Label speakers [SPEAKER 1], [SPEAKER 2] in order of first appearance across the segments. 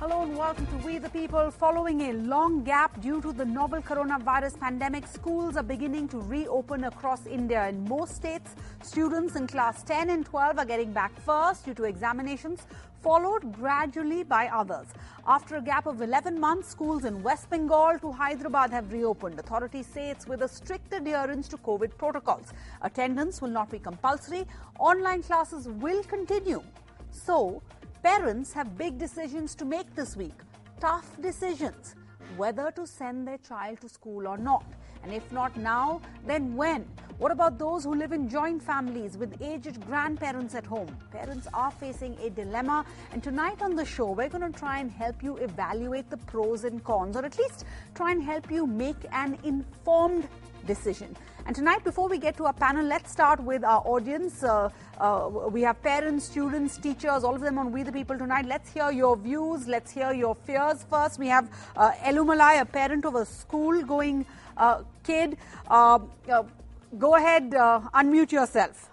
[SPEAKER 1] Hello and welcome to We the People. Following a long gap due to the novel coronavirus pandemic, schools are beginning to reopen across India. In most states, students in class 10 and 12 are getting back first due to examinations, followed gradually by others. After a gap of 11 months, schools in West Bengal to Hyderabad have reopened. Authorities say it's with a strict adherence to COVID protocols. Attendance will not be compulsory. Online classes will continue. So, parents have big decisions to make this week. Tough decisions. Whether to send their child to school or not. And if not now, then when? What about those who live in joint families with aged grandparents at home? Parents are facing a dilemma. And tonight on the show, we're going to try and help you evaluate the pros and cons, or at least try and help you make an informed decision. And tonight, before we get to our panel, let's start with our audience. We have parents, students, teachers, all of them on We the People tonight. Let's hear your views. Let's hear your fears. First, we have Elumalai, a parent of a school-going kid. Go ahead, unmute yourself.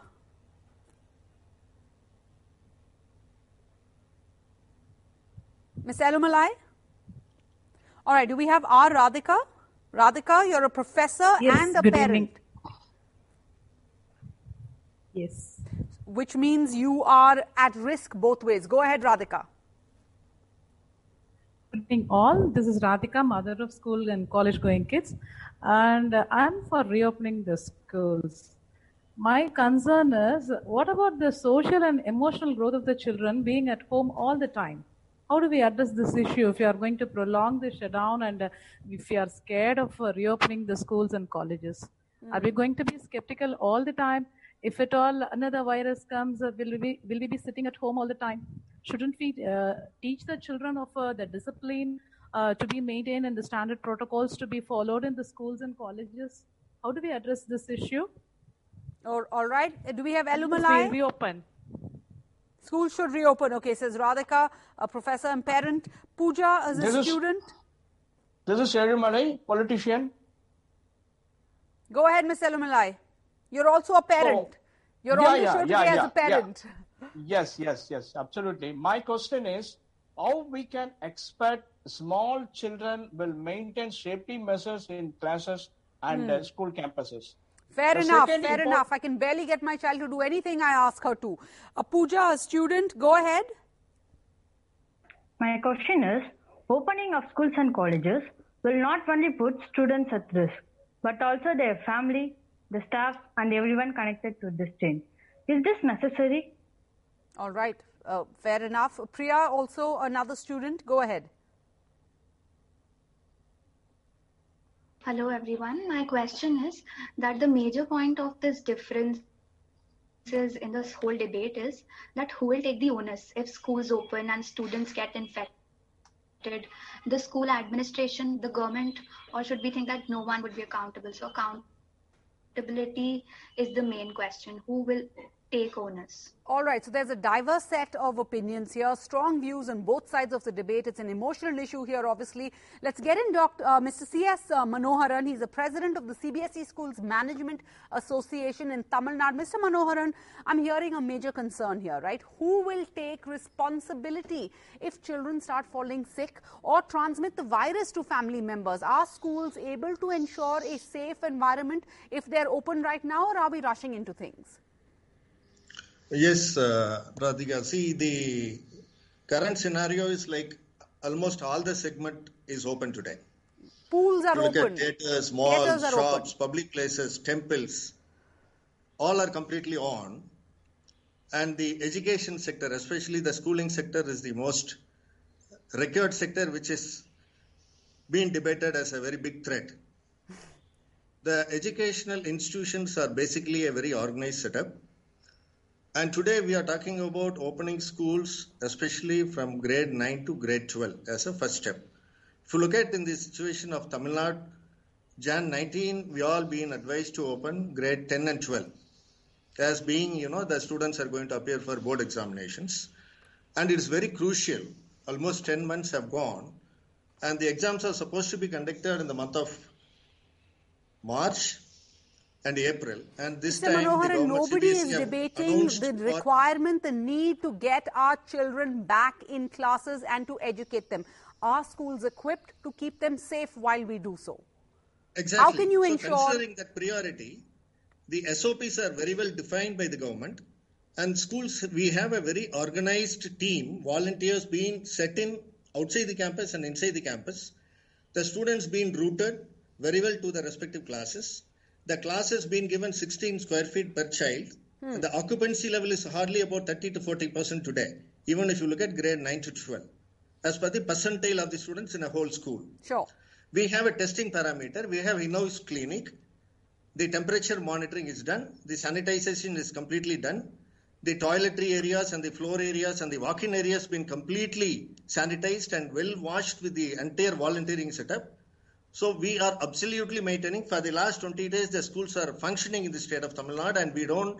[SPEAKER 1] Ms. Elumalai? All right, do we have R. Radhika? Radhika, you're a professor and a parent.
[SPEAKER 2] Evening. Yes.
[SPEAKER 1] Which means you are at risk both ways. Go ahead, Radhika.
[SPEAKER 2] Good evening all. This is Radhika, mother of school and college going kids. And I'm for reopening the schools. My concern is, what about the social and emotional growth of the children being at home all the time? How do we address this issue if you are going to prolong the shutdown and if you are scared of reopening the schools and colleges? Are we going to be skeptical all the time? If at all another virus comes, will we be sitting at home all the time? Shouldn't we teach the children of the discipline to be maintained and the standard protocols to be followed in the schools and colleges? How do we address this issue?
[SPEAKER 1] All right. Do we have Elumalai?
[SPEAKER 2] Reopen.
[SPEAKER 1] School should reopen. Okay, says Radhika, a professor and parent. Pooja is a student.
[SPEAKER 3] This is Elumalai, politician.
[SPEAKER 1] Go ahead, Ms. Elumalai. You're also a parent. You're on the show today as a parent.
[SPEAKER 3] Yes, absolutely. My question is, how we can expect small children will maintain safety measures in classes and school campuses?
[SPEAKER 1] Fair enough. I can barely get my child to do anything I ask her to. Pooja, a student, go ahead.
[SPEAKER 4] My question is, opening of schools and colleges will not only put students at risk, but also their family, the staff, and everyone connected to this chain. Is this necessary?
[SPEAKER 1] All right. Fair enough. Priya, also another student. Go ahead.
[SPEAKER 5] Hello everyone. My question is that the major point of this difference in this whole debate is that who will take the onus if schools open and students get infected? The school administration, the government, or should we think that no one would be accountable? So accountability is the main question. Who will take onus?
[SPEAKER 1] All right, so there's a diverse set of opinions here, strong views on both sides of the debate. It's an emotional issue here, obviously. Let's get in Mr. C.S. Manoharan. He's the president of the CBSE Schools Management Association in Tamil Nadu. Mr. Manoharan, I'm hearing a major concern here, right? Who will take responsibility if children start falling sick or transmit the virus to family members? Are schools able to ensure a safe environment if they're open right now, or are we rushing into things?
[SPEAKER 6] Yes, Radhika. See, the current scenario is like almost all the segment is open today.
[SPEAKER 1] Pools are
[SPEAKER 6] open.
[SPEAKER 1] Look at
[SPEAKER 6] theatres, malls, shops, public places, temples, all are completely on. And the education sector, especially the schooling sector, is the most recurred sector, which is being debated as a very big threat. The educational institutions are basically a very organized setup. And today we are talking about opening schools, especially from grade 9 to grade 12 as a first step. If you look at in the situation of Tamil Nadu, Jan 19, we all been advised to open grade 10 and 12 as being, the students are going to appear for board examinations. And it's very crucial. Almost 10 months have gone and the exams are supposed to be conducted in the month of March. and April. And this
[SPEAKER 1] Mr.
[SPEAKER 6] time,
[SPEAKER 1] Manoharan,
[SPEAKER 6] the government
[SPEAKER 1] nobody
[SPEAKER 6] CBSE
[SPEAKER 1] is
[SPEAKER 6] have
[SPEAKER 1] debating
[SPEAKER 6] announced
[SPEAKER 1] the requirement, the need to get our children back in classes and to educate them. Are schools equipped to keep them safe while we do so?
[SPEAKER 6] Exactly.
[SPEAKER 1] How can you ensure?
[SPEAKER 6] Considering that priority, the SOPs are very well defined by the government, and schools, we have a very organized team, volunteers being set in outside the campus and inside the campus, the students being routed very well to the respective classes. The classes being given 16 square feet per child. And the occupancy level is hardly about 30 to 40% today, even if you look at grade 9 to 12, as per the percentile of the students in a whole school.
[SPEAKER 1] Sure.
[SPEAKER 6] We have a testing parameter. We have in-house clinic. The temperature monitoring is done. The sanitization is completely done. The toiletry areas and the floor areas and the walk-in areas been completely sanitized and well washed with the entire volunteering setup. So we are absolutely maintaining. For the last 20 days, the schools are functioning in the state of Tamil Nadu, and we don't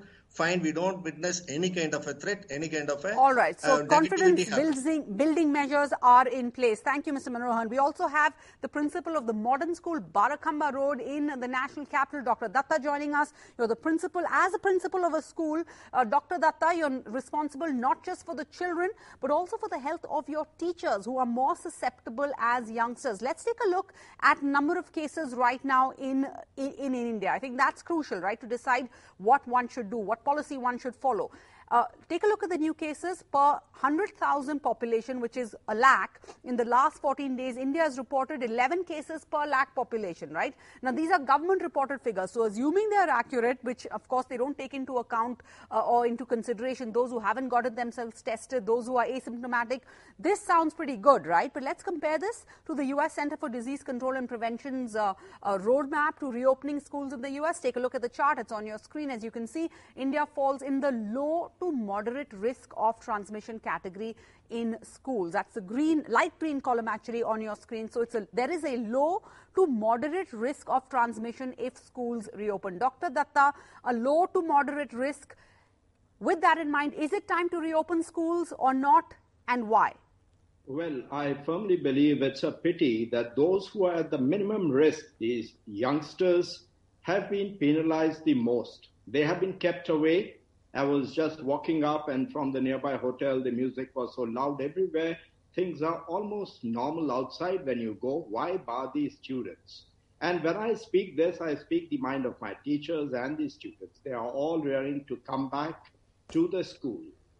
[SPEAKER 6] witness any kind of a threat, any kind of a
[SPEAKER 1] all right. So confidence
[SPEAKER 6] negativity
[SPEAKER 1] building measures are in place. Thank you, Mr. Manoharan. We also have the principal of the modern school, Barakamba Road, in the national capital, Dr. Datta, joining us. You're the principal. As a principal of a school, Dr. Datta, you're responsible not just for the children, but also for the health of your teachers who are more susceptible as youngsters. Let's take a look at number of cases right now in India. I think that's crucial, right, to decide what one should do, what policy one should follow. Take a look at the new cases per 100,000 population, which is a lakh. In the last 14 days, India has reported 11 cases per lakh population, right? Now, these are government reported figures. So, assuming they are accurate, which of course they don't take into account or into consideration those who haven't gotten themselves tested, those who are asymptomatic, this sounds pretty good, right? But let's compare this to the US Center for Disease Control and Prevention's roadmap to reopening schools in the US. Take a look at the chart. It's on your screen. As you can see, India falls in the low to moderate risk of transmission category in schools. That's the green, light green column actually on your screen. So there is a low to moderate risk of transmission if schools reopen. Dr. Datta, a low to moderate risk. With that in mind, is it time to reopen schools or not, and why?
[SPEAKER 7] Well, I firmly believe it's a pity that those who are at the minimum risk, these youngsters, have been penalized the most. They have been kept away. I was just walking up, and from the nearby hotel, the music was so loud everywhere. Things are almost normal outside when you go. Why bar these students? And when I speak this, I speak the mind of my teachers and the students. They are all raring to come back to the school.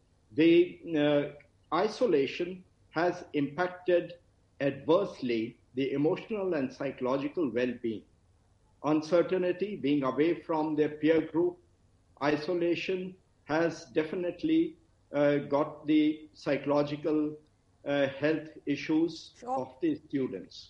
[SPEAKER 7] The isolation has impacted adversely the emotional and psychological well-being. Uncertainty, being away from their peer group, isolation has definitely got the psychological health issues of the students.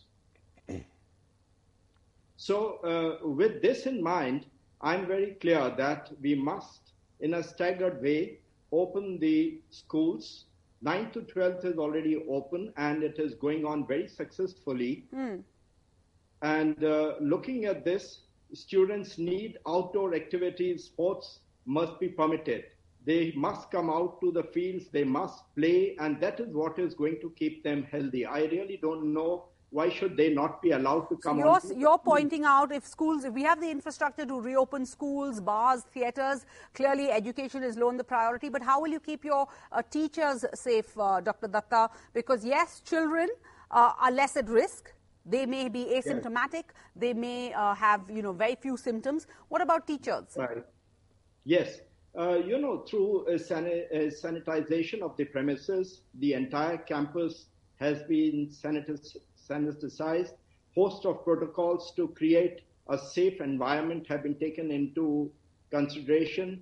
[SPEAKER 7] So with this in mind, I'm very clear that we must, in a staggered way, open the schools. 9th to 12th is already open, and it is going on very successfully. And looking at this, students need outdoor activities, sports must be permitted. They must come out to the fields, they must play, and that is what is going to keep them healthy. I really don't know why should they not be allowed to come out.
[SPEAKER 1] You're pointing out if we have the infrastructure to reopen schools, bars, theatres, clearly education is low on the priority, but how will you keep your teachers safe, Dr. Datta? Because yes, children are less at risk. They may be asymptomatic. They may have, very few symptoms. What about teachers?
[SPEAKER 7] Right. Yes. Through sanitization of the premises, the entire campus has been sanitized. Host of protocols to create a safe environment have been taken into consideration.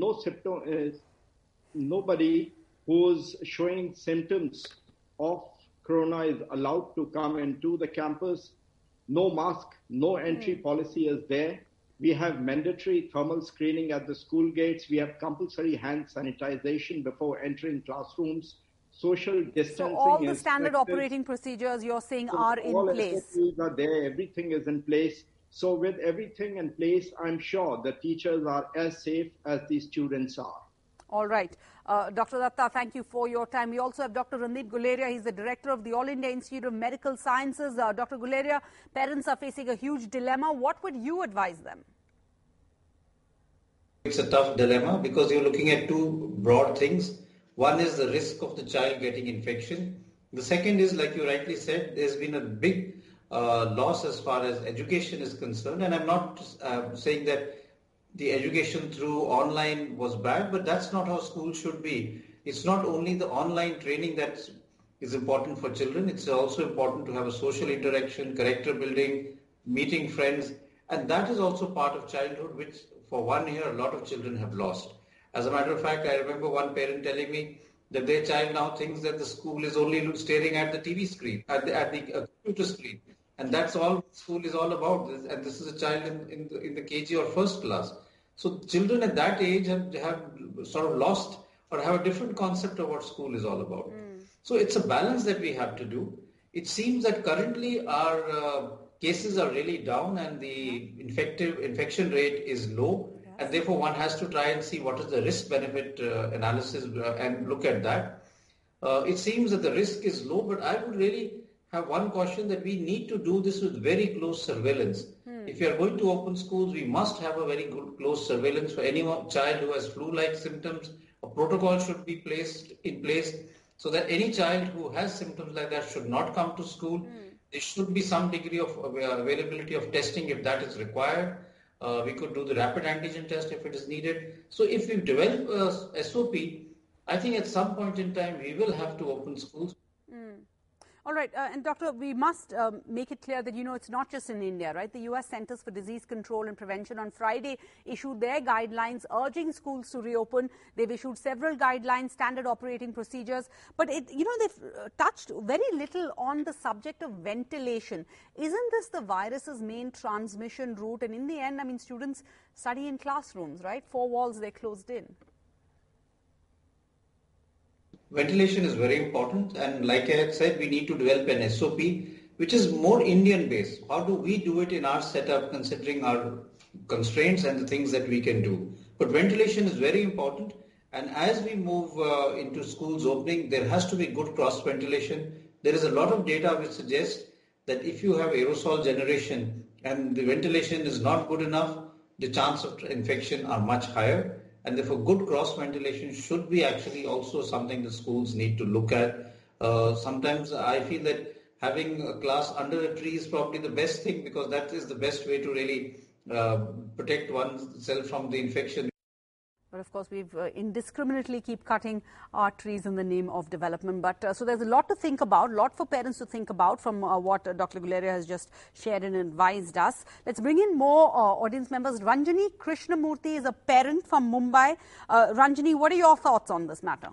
[SPEAKER 7] Nobody who's showing symptoms of corona is allowed to come into the campus. No mask, no entry policy is there. We have mandatory thermal screening at the school gates. We have compulsory hand sanitization before entering classrooms. Social distancing.
[SPEAKER 1] So all the standard operating procedures you're saying are in place.
[SPEAKER 7] SOPs are there. Everything is in place. So with everything in place, I'm sure the teachers are as safe as the students are.
[SPEAKER 1] All right. Dr. Datta, thank you for your time. We also have Dr. Randeep Guleria. He's the director of the All India Institute of Medical Sciences. Dr. Guleria, parents are facing a huge dilemma. What would you advise them?
[SPEAKER 8] It's a tough dilemma because you're looking at two broad things. One is the risk of the child getting infection. The second is, like you rightly said, there's been a big loss as far as education is concerned. And I'm not saying that the education through online was bad, but that's not how school should be. It's not only the online training that is important for children. It's also important to have a social interaction, character building, meeting friends. And that is also part of childhood, which for 1 year, a lot of children have lost. As a matter of fact, I remember one parent telling me that their child now thinks that the school is only staring at the TV screen, at the computer screen. And that's all school is all about. And this is a child in the KG or first class. So children at that age have sort of lost or have a different concept of what school is all about. So it's a balance that we have to do. It seems that currently our cases are really down and the infection rate is low. And therefore, one has to try and see what is the risk-benefit analysis and look at that. It seems that the risk is low, but I would really have one caution that we need to do this with very close surveillance. If you are going to open schools, we must have a very good close surveillance for any child who has flu-like symptoms. A protocol should be placed in place so that any child who has symptoms like that should not come to school. There should be some degree of availability of testing if that is required. We could do the rapid antigen test if it is needed. So if we develop a SOP, I think at some point in time we will have to open schools.
[SPEAKER 1] All right, and Doctor, we must make it clear that, it's not just in India, right? The US Centers for Disease Control and Prevention on Friday issued their guidelines urging schools to reopen. They've issued several guidelines, standard operating procedures, but they've touched very little on the subject of ventilation. Isn't this the virus's main transmission route? And in the end, students study in classrooms, right? 4 walls, they're closed in.
[SPEAKER 8] Ventilation is very important, and like I had said, we need to develop an SOP which is more Indian based. How do we do it in our setup considering our constraints and the things that we can do? But ventilation is very important, and as we move into schools opening, there has to be good cross ventilation. There is a lot of data which suggests that if you have aerosol generation and the ventilation is not good enough, the chance of infection are much higher. And therefore, good cross ventilation should be actually also something the schools need to look at. Sometimes I feel that having a class under a tree is probably the best thing because that is the best way to really protect oneself from the infection.
[SPEAKER 1] But of course, we've indiscriminately keep cutting our trees in the name of development. But so there's a lot to think about, a lot for parents to think about from what Dr. Guleria has just shared and advised us. Let's bring in more audience members. Ranjani Krishnamurthy is a parent from Mumbai. Ranjani, what are your thoughts on this matter?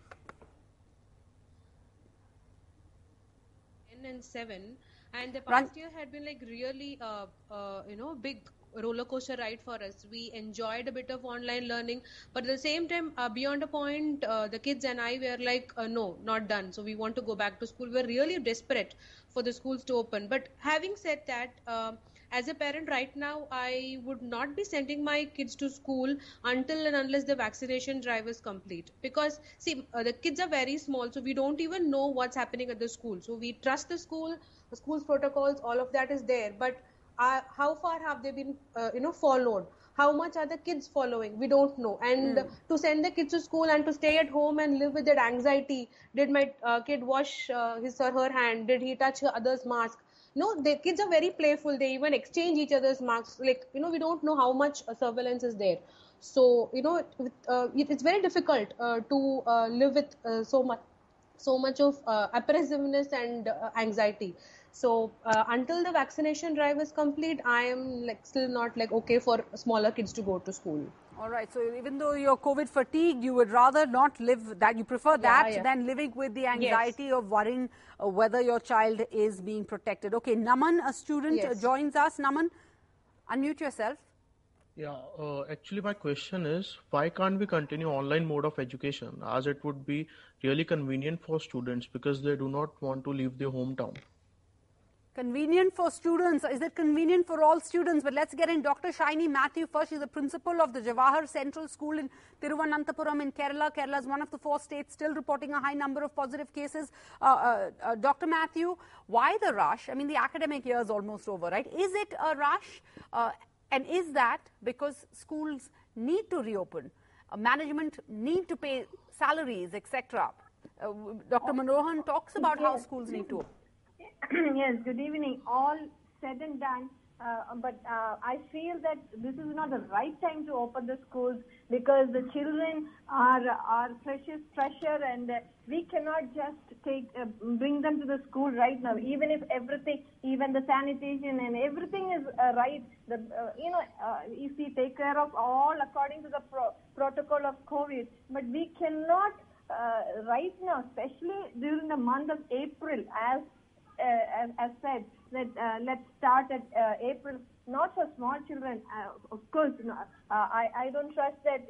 [SPEAKER 9] 10 and 7, and the past year had been like really, big roller coaster ride for us. We enjoyed a bit of online learning, but at the same time, beyond a point, the kids and I were like, no, not done. So we want to go back to school. We're really desperate for the schools to open. But having said that, as a parent right now, I would not be sending my kids to school until and unless the vaccination drive is complete. Because, see, the kids are very small, so we don't even know what's happening at the school. So we trust the school's protocols, all of that is there. But how far have they been, followed? How much are the kids following? We don't know. And to send the kids to school and to stay at home and live with that anxiety, did my kid wash his or her hand? Did he touch others' mask? No, the kids are very playful. They even exchange each other's masks. Like, we don't know how much surveillance is there. So, it's very difficult to live with so much of apprehensiveness and anxiety. So until the vaccination drive is complete, I am still not okay for smaller kids to go to school.
[SPEAKER 1] All right. So even though you're COVID fatigued, you would rather not live that. You prefer that than living with the anxiety of worrying whether your child is being protected. Okay. Naman, a student, joins us. Naman, unmute yourself.
[SPEAKER 10] Yeah. Actually, my question is, why can't we continue online mode of education, as it would be really convenient for students because they do not want to leave their hometown?
[SPEAKER 1] Convenient for students. Is it convenient for all students? But let's get in Dr. Shaini Matthew first. She's the principal of the Jawahar Central School in Thiruvananthapuram in Kerala. Kerala is one of the 4 states still reporting a high number of positive cases. Dr. Matthew, why the rush? I mean, the academic year is almost over, right? Is it a rush? And is that because schools need to reopen. Management need to pay salaries, etc. Dr. Manohan talks about how schools need to open.
[SPEAKER 11] Yes, good evening. All said and done. But I feel that this is not the right time to open the schools because the children are precious treasure, and we cannot just bring them to the school right now. Even if everything, even the sanitation and everything is right, if we take care of all according to the protocol of COVID, but we cannot right now, especially during the month of April, as said, that let's start at April, not for small children. Of course, I don't trust that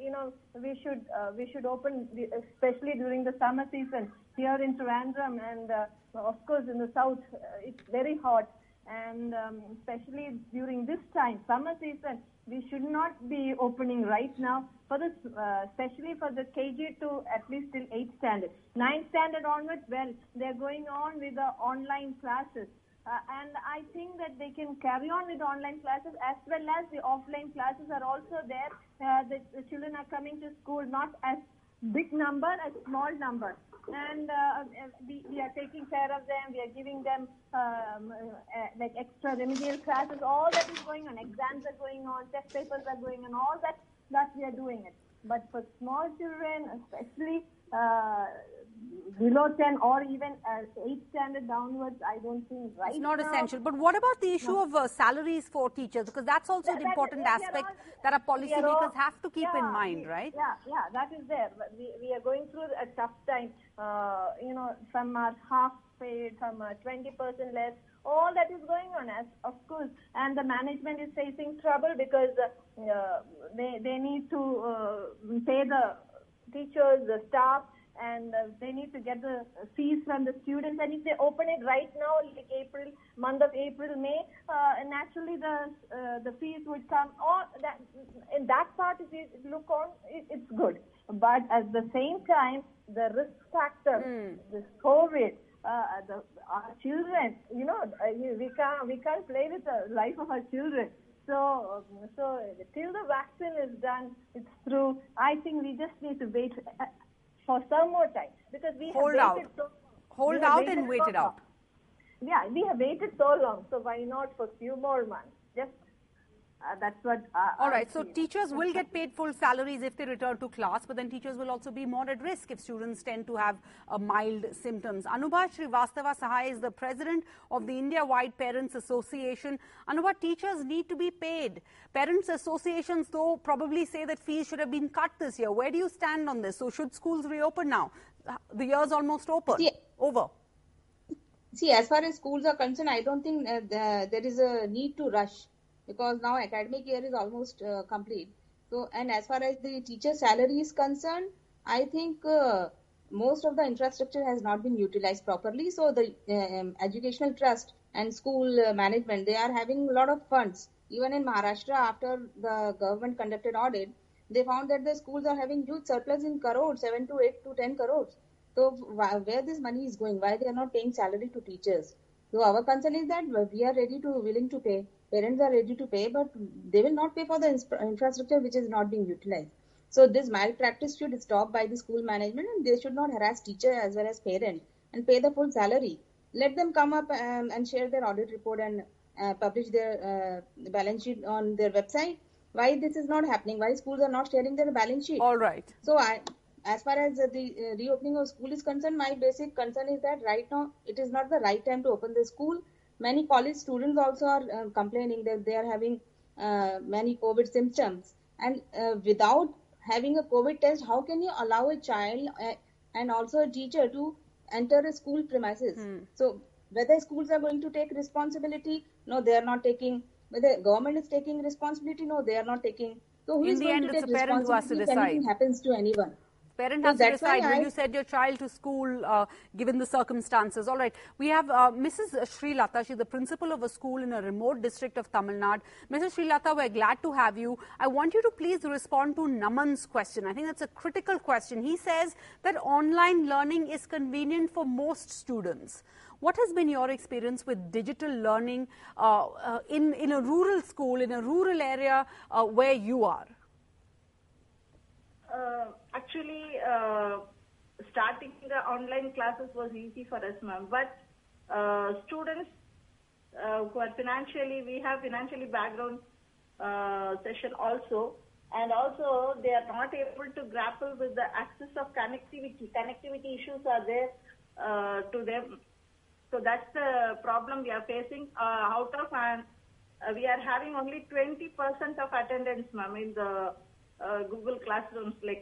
[SPEAKER 11] we should open, especially during the summer season here in Trivandrum, and of course in the south it's very hot, and especially during this time, summer season, we should not be opening right now for this, especially for the KG to at least till 8th standard. 9th standard onwards, well, they're going on with the online classes. And I think that they can carry on with online classes as well as the offline classes are also there. The children are coming to school not as big number, as small number. And we are taking care of them. We are giving them like extra remedial classes. All that is going on. Exams are going on. Test papers are going on. All that we are doing it. But for small children, especially below 10 or even 8th standard downwards, I don't think right
[SPEAKER 1] it's not
[SPEAKER 11] now,
[SPEAKER 1] essential. But what about the issue of salaries for teachers? Because that's also an important aspect that our policymakers have to keep in mind, right?
[SPEAKER 11] Yeah, that is there. But we are going through a tough time. Some are half paid, some are 20% less. All that is going on, as of course, and the management is facing trouble because they need to pay the teachers, the staff, and they need to get the fees from the students. And if they open it right now, like month of April, May, naturally the fees would come. Or that in that part, if you look on, it's good. But at the same time, the risk factor, this COVID, our children, we can't play with the life of our children. So till the vaccine is done, it's through. I think we just need to wait for some more time because we have waited
[SPEAKER 1] hold out and wait it out.
[SPEAKER 11] Yeah, we have waited so long. So why not for a few more months? Just that's what.
[SPEAKER 1] All right. So teachers will get paid full salaries if they return to class, but then teachers will also be more at risk if students tend to have mild symptoms. Anubha Srivastava Sahai is the president of the India-wide Parents Association. Anubha, teachers need to be paid. Parents associations, though, probably say that fees should have been cut this year. Where do you stand on this? So should schools reopen now? The year's almost over.
[SPEAKER 12] See, as far as schools are concerned, I don't think there is a need to rush, because now academic year is almost complete. So, and as far as the teacher salary is concerned, I think most of the infrastructure has not been utilized properly. So the educational trust and school management, they are having a lot of funds. Even in Maharashtra, after the government conducted audit, they found that the schools are having huge surplus in crores, 7 to 8 to 10 crores. So where this money is going? Why they are not paying salary to teachers? So our concern is that we are willing to pay. Parents are ready to pay, but they will not pay for the infrastructure which is not being utilized. So this malpractice should stop by the school management, and they should not harass teacher as well as parents and pay the full salary. Let them come up and share their audit report and publish their balance sheet on their website. Why this is not happening? Why schools are not sharing their balance sheet?
[SPEAKER 1] All right.
[SPEAKER 12] So as far as the reopening of school is concerned, my basic concern is that right now it is not the right time to open the school. Many college students also are complaining that they are having many COVID symptoms. And without having a COVID test, how can you allow a child and also a teacher to enter a school premises? So whether schools are going to take responsibility? No, they are not taking. Whether government is taking responsibility? No, they are not taking. So who is going to take responsibility if anything happens to anyone?
[SPEAKER 1] Parent has to decide, will you send your child to school given the circumstances? All right. We have Mrs. Sri Lata. She's the principal of a school in a remote district of Tamil Nadu. Mrs. Sri Lata, we're glad to have you. I want you to please respond to Naman's question. I think that's a critical question. He says that online learning is convenient for most students. What has been your experience with digital learning in a rural school, in a rural area where you are?
[SPEAKER 11] Actually, starting the online classes was easy for us, ma'am. But students who are financially, we have financially background session also. And also, they are not able to grapple with the access of connectivity. Connectivity issues are there to them. So that's the problem we are facing. Out of we are having only 20% of attendance, ma'am, in the Google Classrooms, like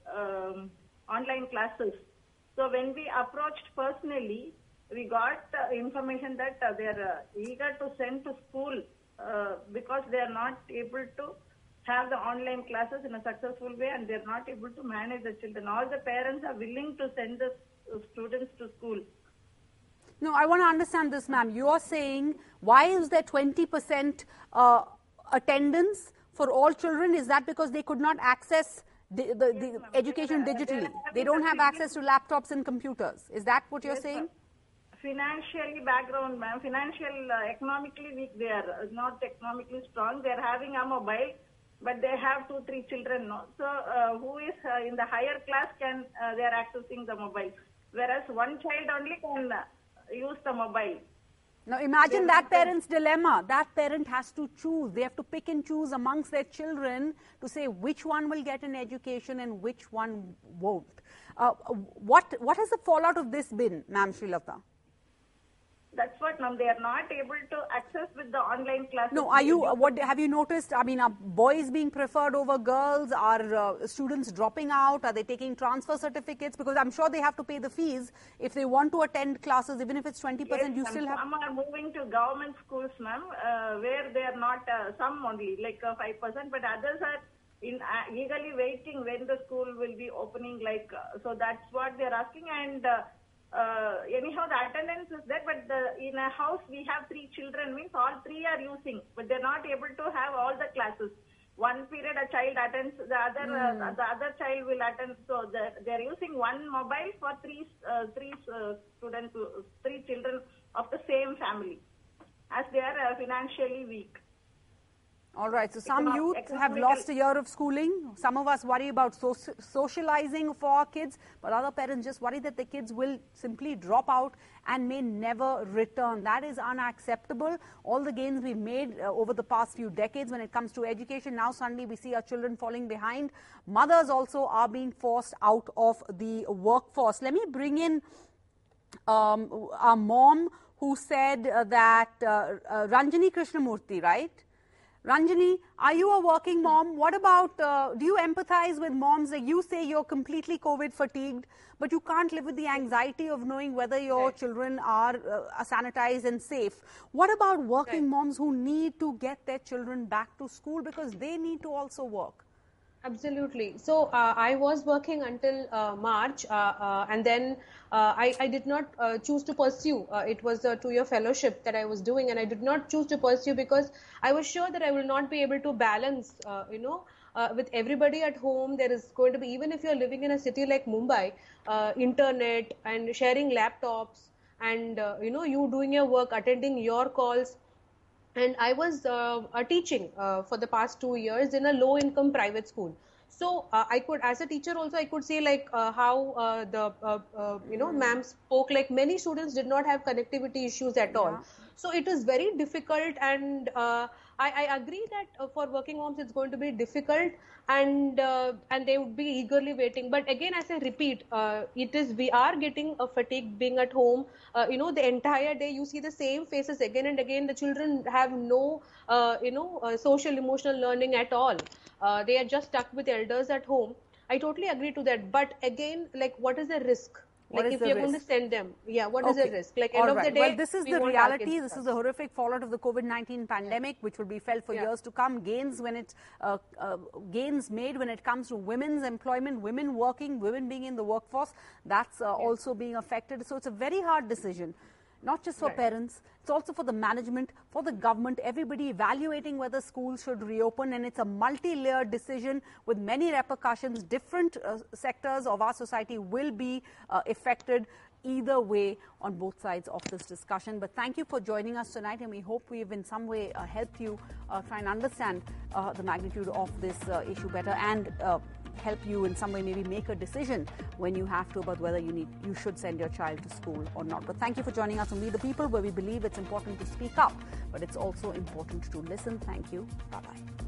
[SPEAKER 11] online classes. So when we approached personally, we got information that they are eager to send to school because they are not able to have the online classes in a successful way, and they're not able to manage the children. All the parents are willing to send the students to school.
[SPEAKER 1] No, I want to understand this, ma'am. You are saying, why is there 20% attendance for all children? Is that because they could not access the education digitally? They don't have access to laptops and computers. Is that what you're saying?
[SPEAKER 11] Financially background, ma'am. Financial, economically weak. They are not economically strong. They are having a mobile, but they have 2-3 children. No? So who is in the higher class can they are accessing the mobile, whereas one child only can use the mobile.
[SPEAKER 1] Now imagine that parent's dilemma. That parent has to choose. They have to pick and choose amongst their children to say which one will get an education and which one won't. What has the fallout of this been, ma'am Srilata?
[SPEAKER 11] That's what, ma'am. They are not able to access with the online classes.
[SPEAKER 1] No, what have you noticed? I mean, are boys being preferred over girls? Are students dropping out? Are they taking transfer certificates? Because I'm sure they have to pay the fees if they want to attend classes, even if it's 20%.
[SPEAKER 11] Yes,
[SPEAKER 1] you still have.
[SPEAKER 11] Some are moving to government schools, ma'am, where they are not. Some only like 5%, but others are eagerly waiting when the school will be opening. So that's what they are asking. And anyhow, the attendance is there, but in a house we have 3 children, means all 3 are using, but they're not able to have all the classes. One period a child attends, the other child will attend. So they're using one mobile for 3 students, 3 children of the same family, as they are financially weak.
[SPEAKER 1] All right, so some youth have lost a year of schooling. Some of us worry about socializing for our kids, but other parents just worry that the kids will simply drop out and may never return. That is unacceptable. All the gains we've made over the past few decades when it comes to education, now suddenly we see our children falling behind. Mothers also are being forced out of the workforce. Let me bring in our mom who said that, Ranjani Krishnamurthy, right? Ranjani, are you a working mom? What about, do you empathize with moms? Like you say you're completely COVID fatigued, but you can't live with the anxiety of knowing whether your children are sanitized and safe. What about working moms who need to get their children back to school because they need to also work?
[SPEAKER 9] Absolutely. So I was working until March, and then I did not choose to pursue. It was a 2-year fellowship that I was doing, and I did not choose to pursue because I was sure that I will not be able to balance, with everybody at home. There is going to be, even if you're living in a city like Mumbai, internet and sharing laptops and, you doing your work, attending your calls. And I was teaching for the past 2 years in a low-income private school. So I could, as a teacher also, I could see how ma'am spoke, like many students did not have connectivity issues at all. So it is very difficult, and I agree that for working moms it's going to be difficult, and they would be eagerly waiting. But again, as I repeat, we are getting a fatigue being at home. The entire day you see the same faces again and again. The children have no social emotional learning at all. They are just stuck with elders at home. I totally agree to that. But again, what is the risk? If you're going to send them, what is the risk? End of the day,
[SPEAKER 1] well, this is the reality. This is the horrific fallout of the COVID-19 pandemic, which will be felt for years to come. Gains made when it comes to women's employment, women working, women being in the workforce, that's also being affected. So it's a very hard decision. Not just for parents, it's also for the management, for the government, everybody evaluating whether schools should reopen, and it's a multi-layered decision with many repercussions. Different sectors of our society will be affected either way on both sides of this discussion. But thank you for joining us tonight, and we hope we've in some way helped you try and understand the magnitude of this issue better and help you in some way, maybe make a decision when you have to about whether you should send your child to school or not. But thank you for joining us on We the People, where we believe it's important to speak up, but it's also important to listen. Thank you. Bye-bye.